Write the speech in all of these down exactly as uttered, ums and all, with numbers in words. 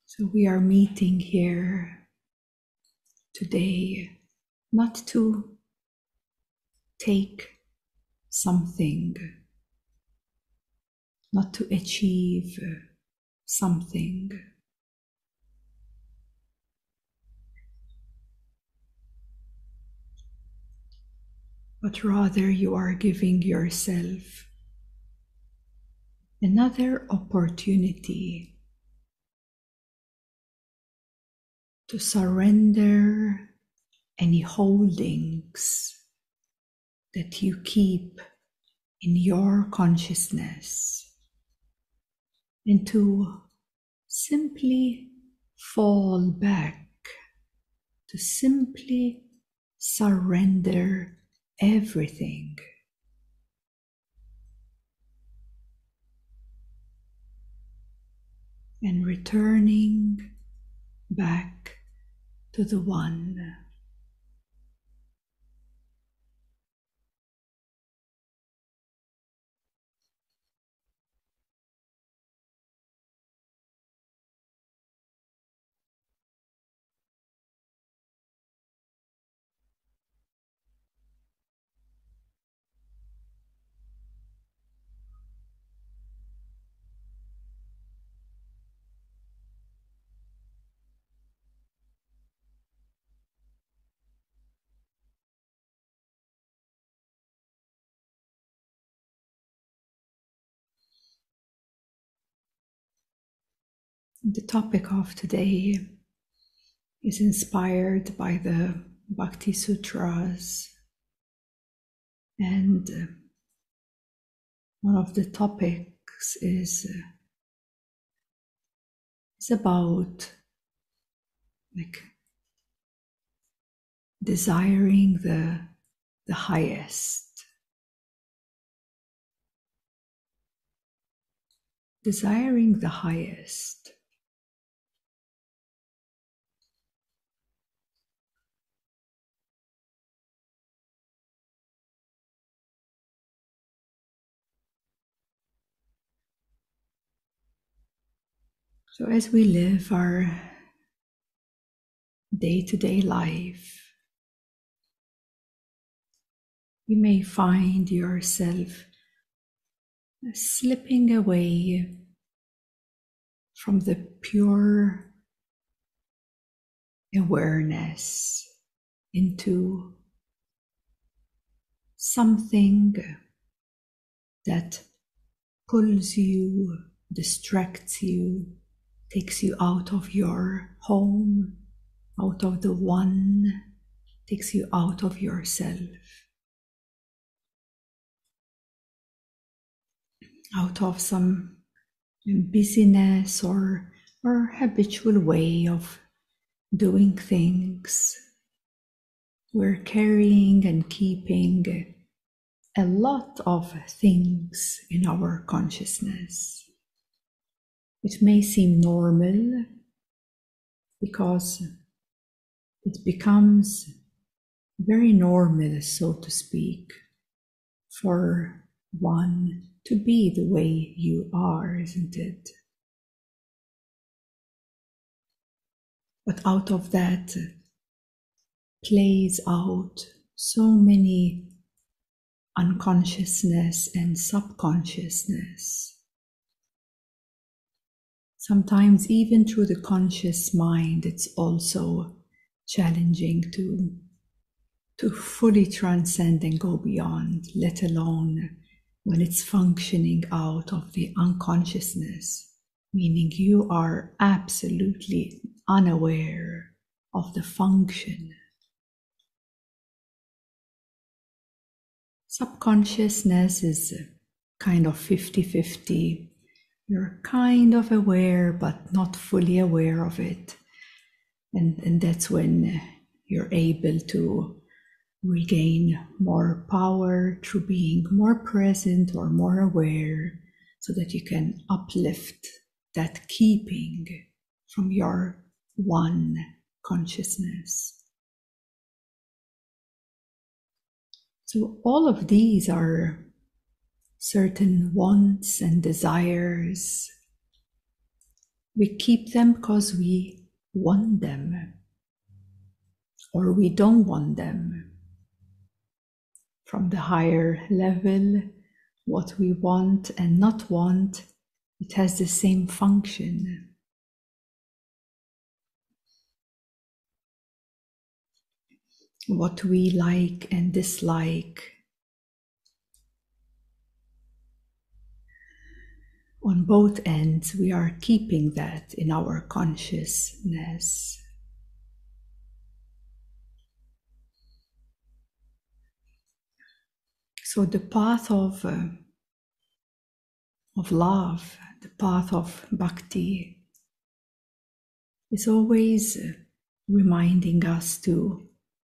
So we are meeting here today not to take something, not to achieve something, but rather you are giving yourself another opportunity to surrender any holdings that you keep in your consciousness and to simply fall back, to simply surrender everything. And returning back to the One. The topic of today is inspired by the Bhakti Sutras, and one of the topics is, is about like desiring the, the highest. Desiring the highest. So as we live our day-to-day life, you may find yourself slipping away from the pure awareness into something that pulls you, distracts you, takes you out of your home, out of the One, takes you out of yourself, out of some busyness or, or habitual way of doing things. We're carrying and keeping a lot of things in our consciousness. It may seem normal because it becomes very normal, so to speak, for one to be the way you are, isn't it? But out of that plays out so many unconsciousness and subconsciousness. Sometimes even through the conscious mind, it's also challenging to, to fully transcend and go beyond, let alone when it's functioning out of the unconsciousness, meaning you are absolutely unaware of the function. Subconsciousness is kind of fifty-fifty. You're kind of aware, but not fully aware of it. And, and that's when you're able to regain more power through being more present or more aware, so that you can uplift that keeping from your One consciousness. So all of these are certain wants and desires We keep them because we want them, or we don't want them. From the higher level, what we want and not want, it has the same function. What we like and dislike, on both ends, we are keeping that in our consciousness. So the path of, uh, of love, the path of bhakti, is always uh, reminding us to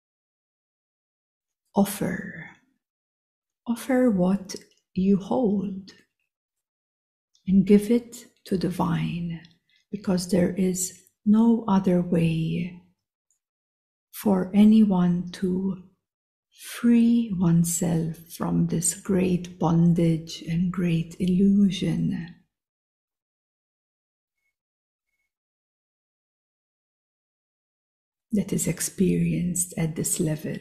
offer, offer what you hold and give it to the divine, because there is no other way for anyone to free oneself from this great bondage and great illusion. That is experienced at this level.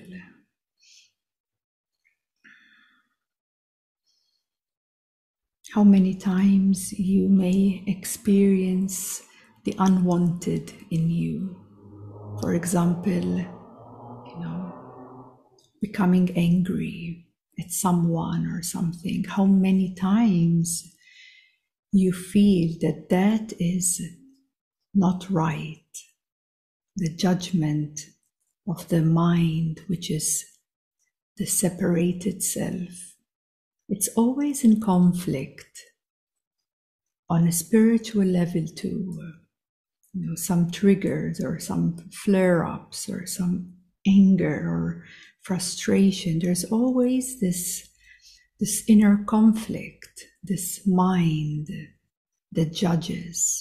How many times you may experience the unwanted in you. For example, you know, becoming angry at someone or something. How many times you feel that that is not right. The judgment of the mind, which is the separated self. It's always in conflict on a spiritual level too. You know, some triggers or some flare-ups or some anger or frustration. There's always this, this inner conflict, this mind that judges.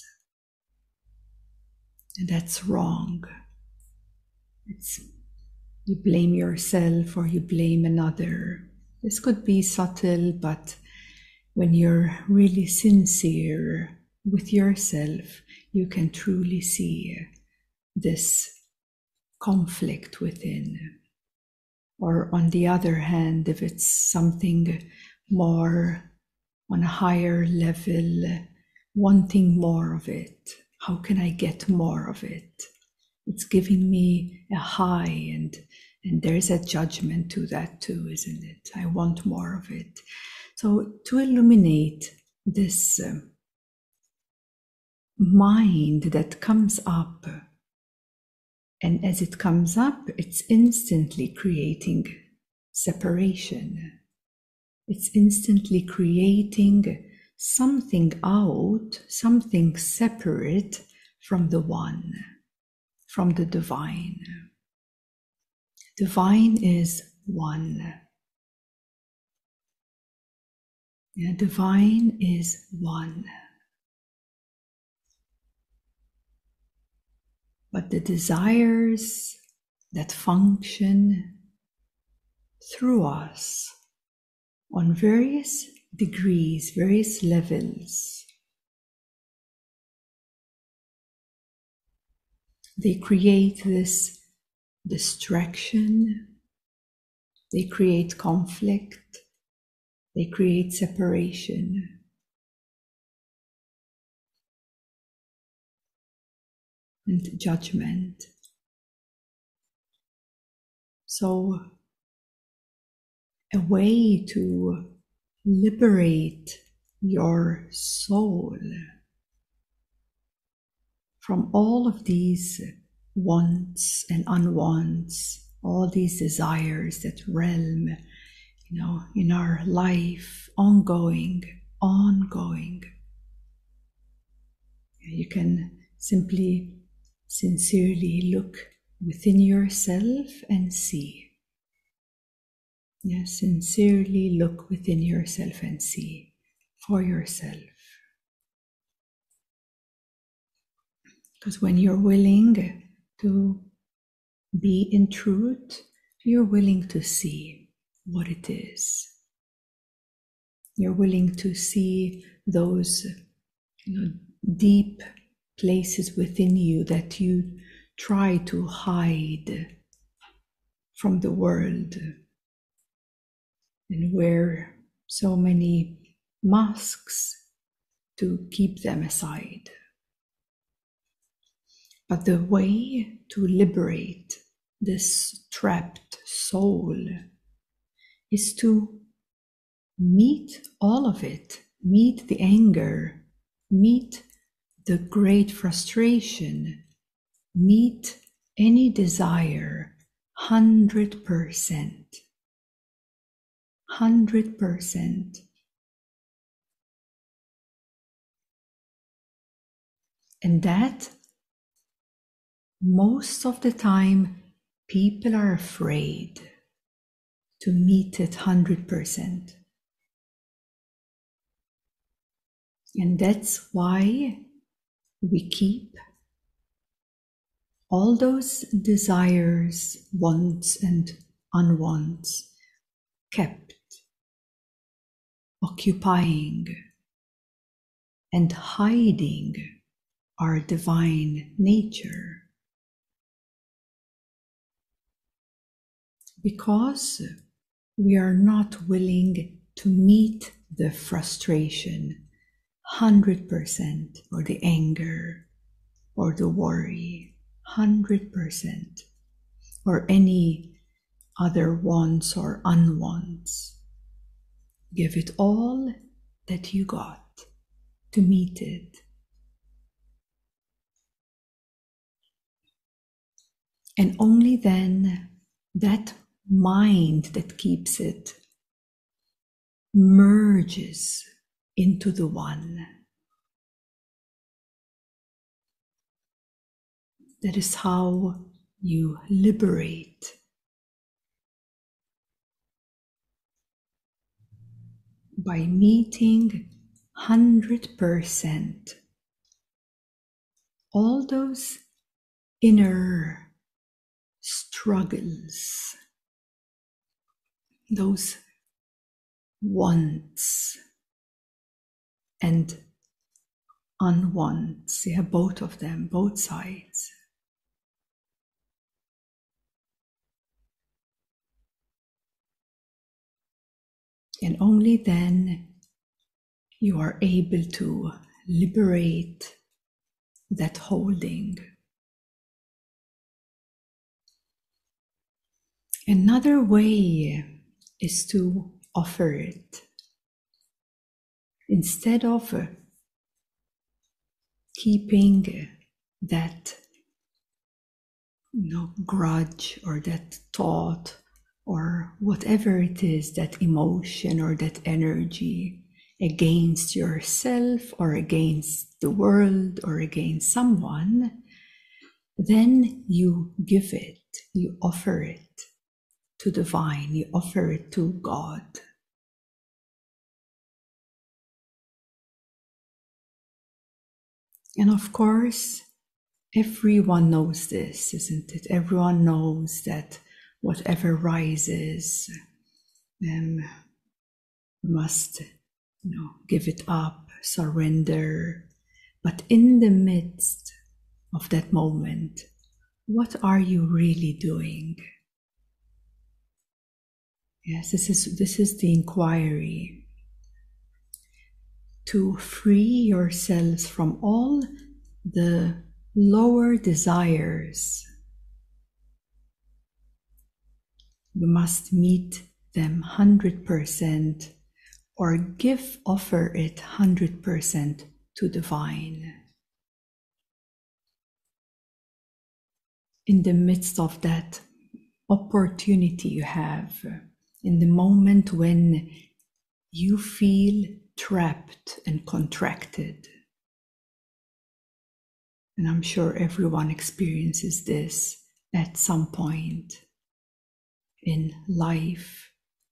And that's wrong. It's, you blame yourself or you blame another. This could be subtle, but when you're really sincere with yourself, you can truly see this conflict within. Or on the other hand, if it's something more on a higher level, wanting more of it. How can I get more of it? It's giving me a high, and and there's a judgment to that too, isn't it? I want more of it. So to illuminate this uh, mind that comes up, and as it comes up, it's instantly creating separation. It's instantly creating something out, something separate from the one, from the divine. Divine is one. Yeah, divine is one. But the desires that function through us on various degrees, various levels, they create this distraction, they create conflict, they create separation. And judgment. So a way to liberate your soul from all of these wants and unwants, all these desires that realm, you know, in our life, ongoing, ongoing. You can simply, sincerely look within yourself and see. Yes, sincerely look within yourself and see for yourself. Because when you're willing to be in truth, you're willing to see what it is. You're willing to see those, you know, deep places within you that you try to hide from the world and wear so many masks to keep them aside. But the way to liberate this trapped soul is to meet all of it, meet the anger, meet the great frustration, meet any desire, hundred percent. Hundred percent. And that most of the time people are afraid to meet it hundred percent. And that's why we keep all those desires, wants and unwants kept, occupying and hiding our divine nature. Because we are not willing to meet the frustration hundred percent, or the anger, or the worry, hundred percent, or any other wants or unwants. Give it all that you got to meet it. And only then that mind that keeps it merges into the one. That is how you liberate. By meeting hundred percent all those inner struggles, those wants and unwants, yeah, both of them, both sides. And only then you are able to liberate that holding. Another way is to offer it. Instead of keeping that, you know, grudge or that thought or whatever it is, that emotion or that energy against yourself or against the world or against someone, then you give it, you offer it to divine, you offer it to God. And of course, everyone knows this, isn't it? Everyone knows that whatever rises, um, must, you know, give it up, surrender. But in the midst of that moment, what are you really doing? Yes, this is this is the inquiry. To free yourselves from all the lower desires. You must meet them one hundred percent or give, offer it one hundred percent to divine. In the midst of that opportunity you have, in the moment when you feel trapped and contracted, and I'm sure everyone experiences this at some point in life.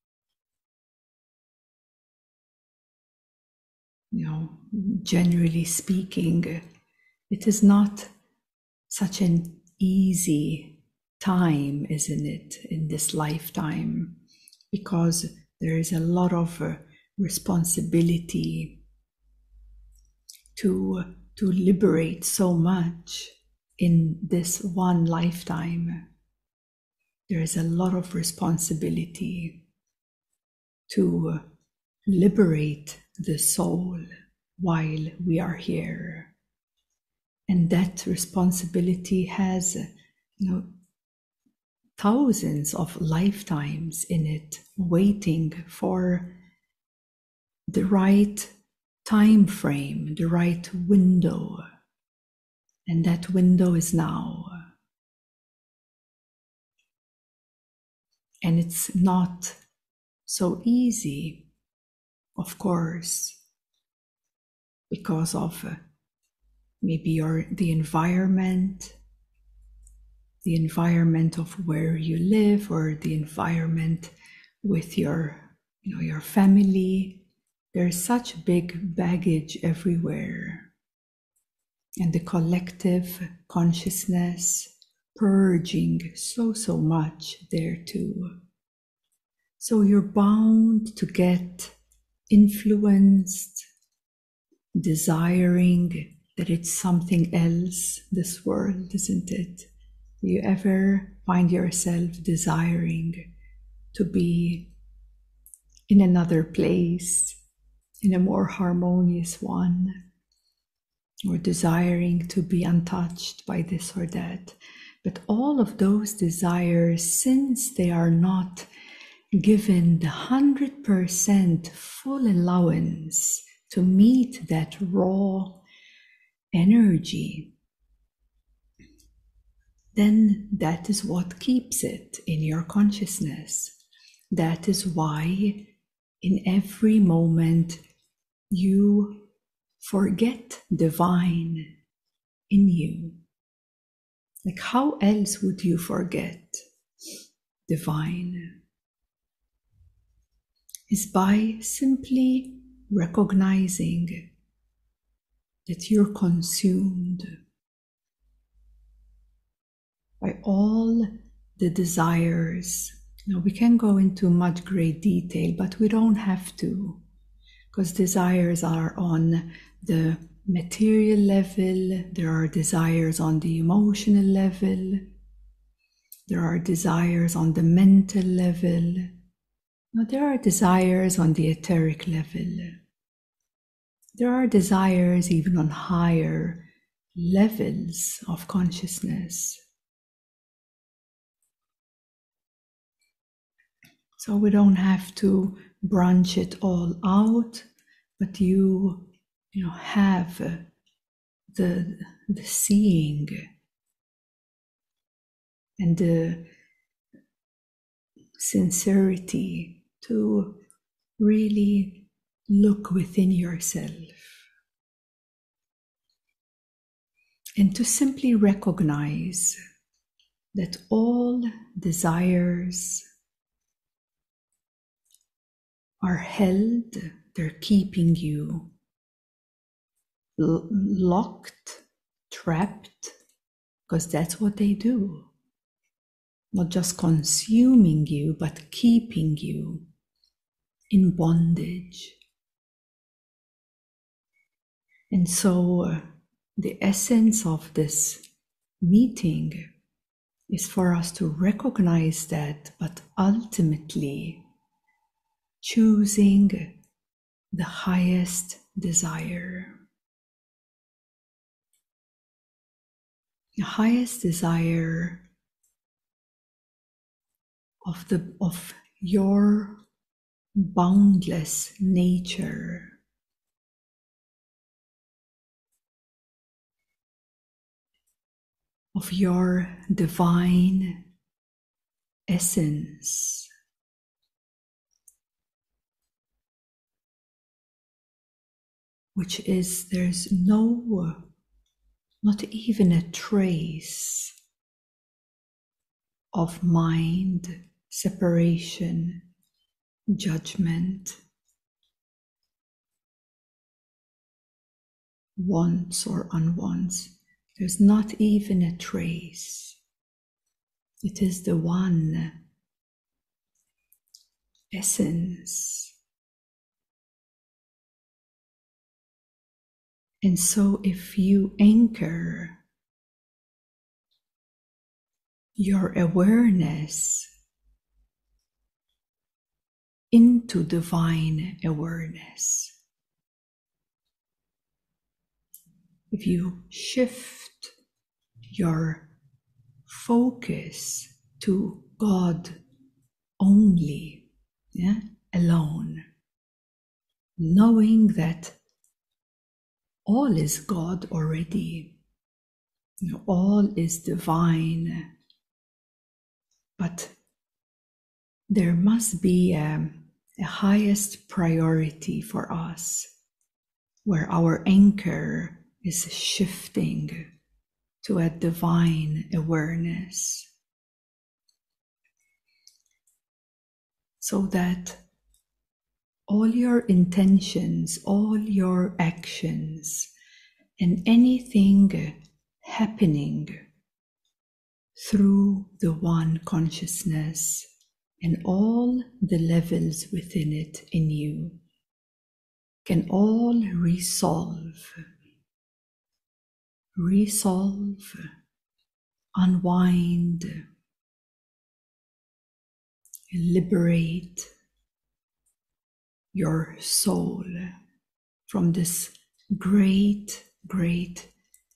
You know, generally speaking, it is not such an easy time, isn't it, in this lifetime, because there is a lot of uh, responsibility to to liberate so much in this one lifetime. There is a lot of responsibility to liberate the soul while we are here. And that responsibility has, you know, thousands of lifetimes in it, waiting for the right time frame, the right window. And that window is now. And it's not so easy, of course, because of uh, maybe your the environment, the environment of where you live, or the environment with your, you know, your family. There's such big baggage everywhere. And the collective consciousness purging so, so much there too. So you're bound to get influenced, desiring that it's something else, this world, isn't it? Do you ever find yourself desiring to be in another place, in a more harmonious one, or desiring to be untouched by this or that? But all of those desires, since they are not given the one hundred percent full allowance to meet that raw energy, then that is what keeps it in your consciousness. That is why in every moment you forget divine in you. Like, how else would you forget divine? Is by simply recognizing that you're consumed by all the desires. You know, we can go into much great detail, but we don't have to, because desires are on the material level, there are desires on the emotional level, there are desires on the mental level. Now, there are desires on the etheric level. There are desires even on higher levels of consciousness. So we don't have to branch it all out, but you, you know, have the, the seeing and the sincerity to really look within yourself and to simply recognize that all desires are held, they're keeping you l- locked, trapped, because that's what they do. Not just consuming you, but keeping you in bondage. And so uh, the essence of this meeting is for us to recognize that, but ultimately choosing the highest desire. The highest desire of the of your boundless nature, of your divine essence, which is, there's no, not even a trace of mind, separation, judgment, wants or unwants. There's not even a trace. It is the one essence. And so if you anchor your awareness into divine awareness, if you shift your focus to God only, yeah, alone, knowing that all is God already, you know, all is divine, but there must be a, a highest priority for us where our anchor is shifting to a divine awareness, so that all your intentions, all your actions, and anything happening through the one consciousness and all the levels within it in you can all resolve, resolve, unwind, liberate your soul from this great, great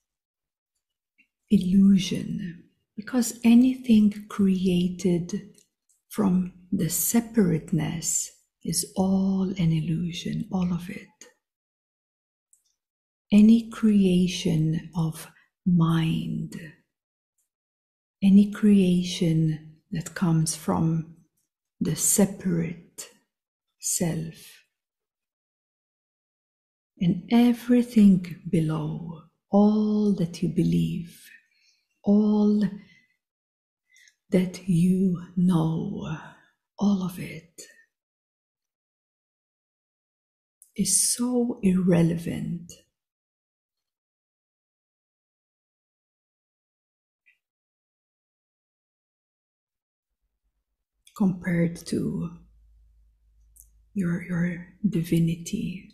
illusion. Because anything created from the separateness is all an illusion, all of it. Any creation of mind, any creation that comes from the separate self, and everything below, all that you believe, all that you know, all of it is so irrelevant compared to your, your divinity.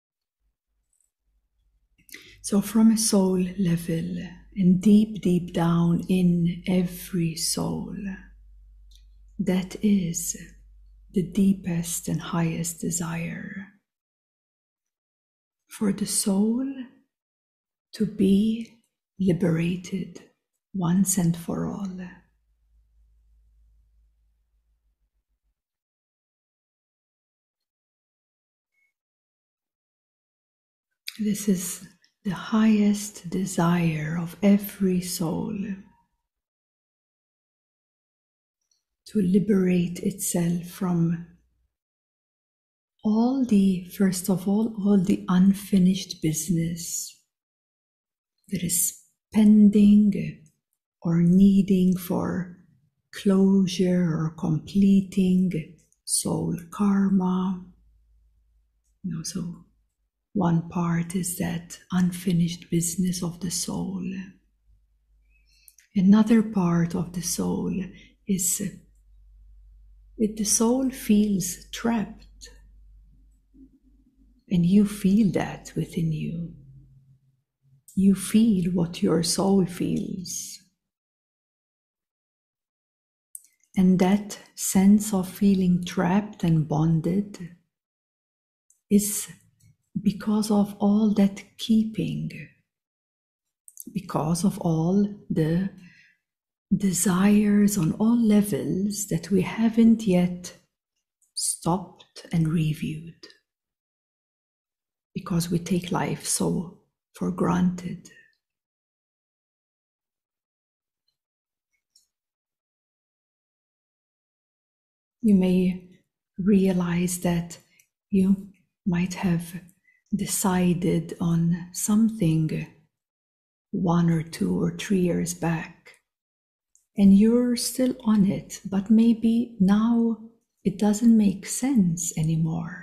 So from a soul level, and deep, deep down in every soul, that is the deepest and highest desire for the soul to be liberated once and for all. This is the highest desire of every soul, to liberate itself from all the, first of all, all the unfinished business that is pending or needing for closure or completing soul karma. You know, so one part is that unfinished business of the soul. Another part of the soul is if the soul feels trapped, and you feel that within you. You feel what your soul feels. And that sense of feeling trapped and bonded is because of all that keeping, because of all the desires on all levels that we haven't yet stopped and reviewed, because we take life so for granted. You may realize that you might have decided on something one or two or three years back, and you're still on it, but maybe now it doesn't make sense anymore.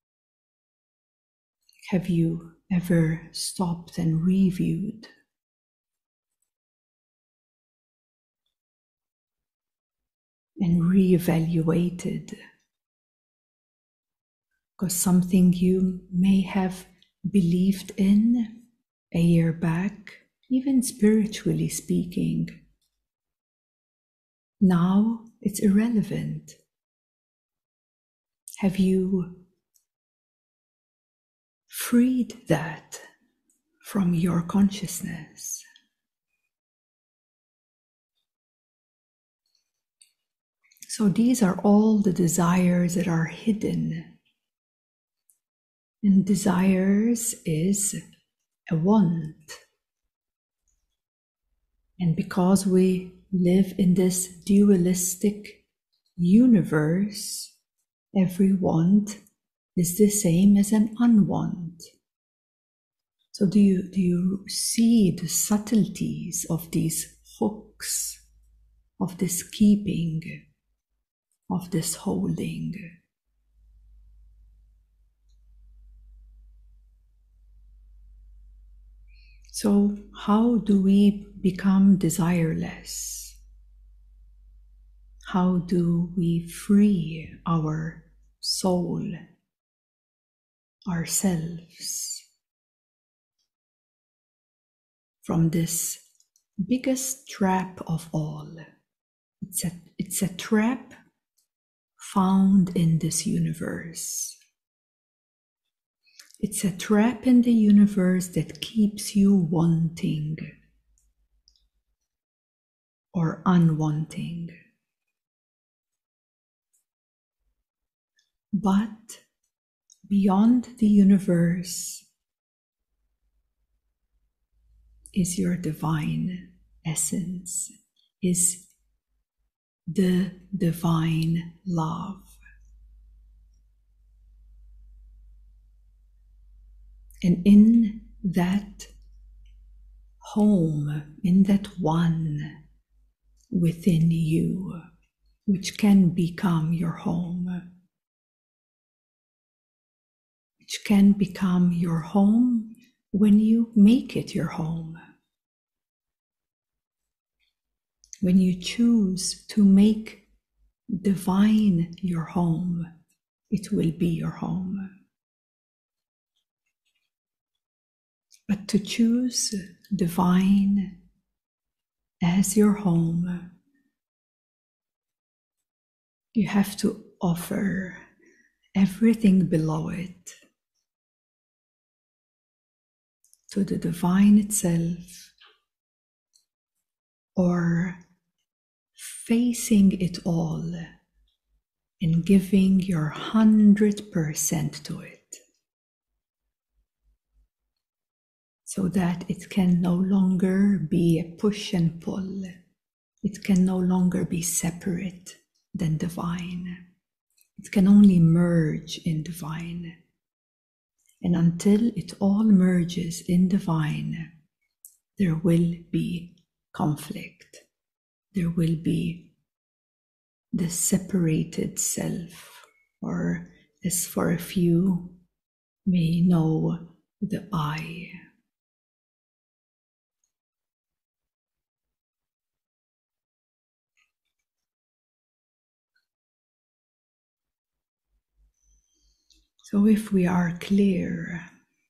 Have you ever stopped and reviewed? And reevaluated? Because something you may have believed in a year back, even spiritually speaking. Now it's irrelevant. Have you freed that from your consciousness? So these are all the desires that are hidden. And desires is a want. And because we live in this dualistic universe, every want is the same as an unwant. So do you, do you see the subtleties of these hooks, of this keeping, of this holding? So how do we become desireless? How do we free our soul, ourselves, from this biggest trap of all? It's a, it's a trap found in this universe. It's a trap in the universe that keeps you wanting or unwanting. But beyond the universe is your divine essence, is the divine love. And in that home, in that one within you, which can become your home, which can become your home when you make it your home. When you choose to make divine your home, it will be your home. But to choose divine as your home, you have to offer everything below it to the divine itself, or facing it all and giving your hundred percent to it, so that it can no longer be a push and pull. It can no longer be separate than divine. It can only merge in divine. And until it all merges in divine, there will be conflict. There will be the separated self, or as for a few may know, the I. So if we are clear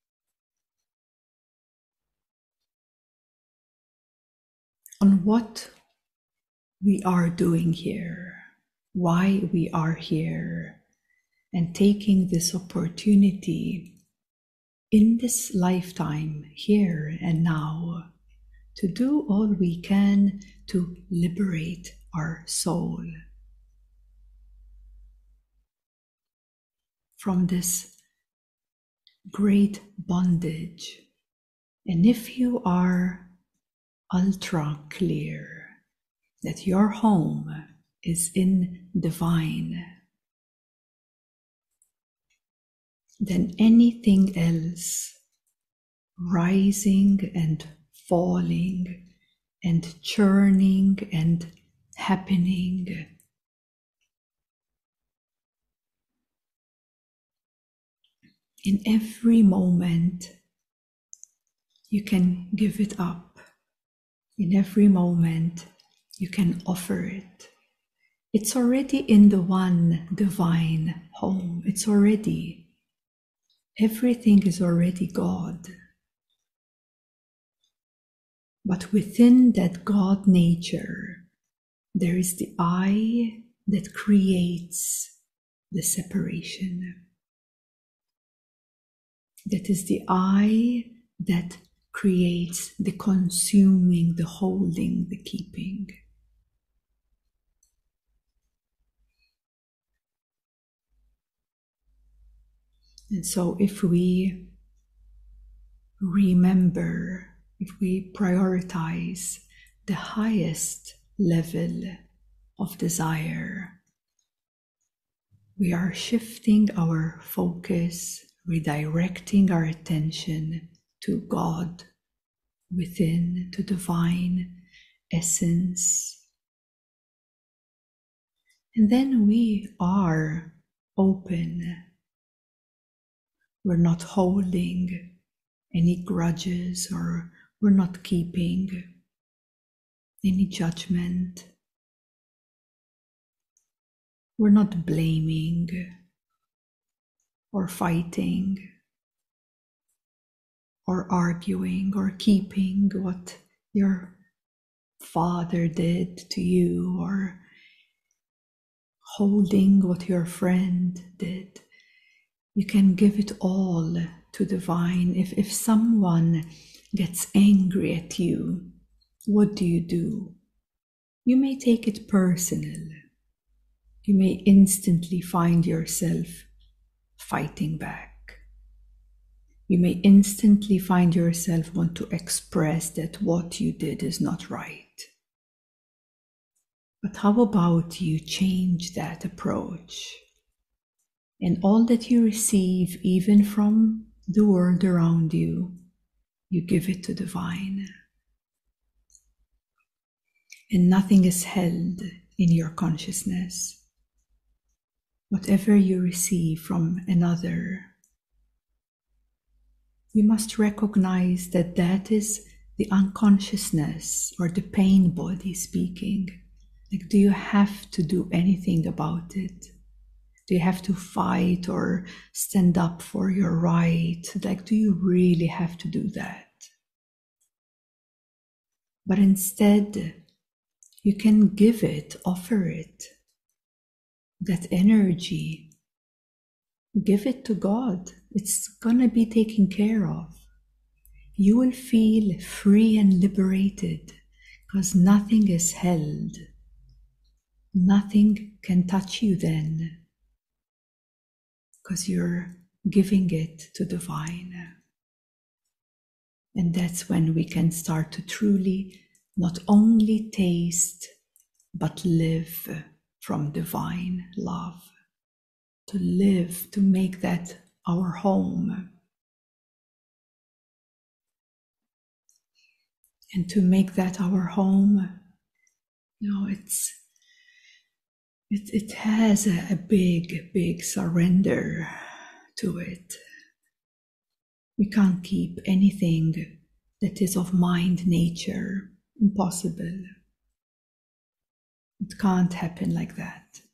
on what we are doing here, why we are here, and taking this opportunity in this lifetime, here and now, to do all we can to liberate our soul from this great bondage. And if you are ultra clear that your home is in divine, then anything else rising and falling and churning and happening in every moment, you can give it up. In every moment, you can offer it. It's already in the one divine home. It's already, everything is already God. But within that God nature, there is the I that creates the separation. That is the I that creates the consuming, the holding, the keeping. And so if we remember, if we prioritize the highest level of desire, we are shifting our focus, redirecting our attention to God within, to divine essence. And then we are open. We're not holding any grudges, or we're not keeping any judgment. We're not blaming or fighting or arguing or keeping what your father did to you, or holding what your friend did. You can give it all to divine. If, if someone gets angry at you, what do you do? You may take it personal. You may instantly find yourself fighting back. You may instantly find yourself want to express that what you did is not right. But how about you change that approach? And all that you receive, even from the world around you, you give it to divine. And nothing is held in your consciousness. Whatever you receive from another, you must recognize that that is the unconsciousness or the pain body speaking. Like, do you have to do anything about it? Do you have to fight or stand up for your right? Like, do you really have to do that? But instead, you can give it, offer it, that energy. Give it to God. It's gonna be taken care of. You will feel free and liberated because nothing is held. Nothing can touch you then because you're giving it to divine. And that's when we can start to truly not only taste but live from divine love. To live, to make that our home. And to make that our home, you know, it's it, it has a, a big, big surrender to it. We can't keep anything that is of mind nature. Impossible. It can't happen like that.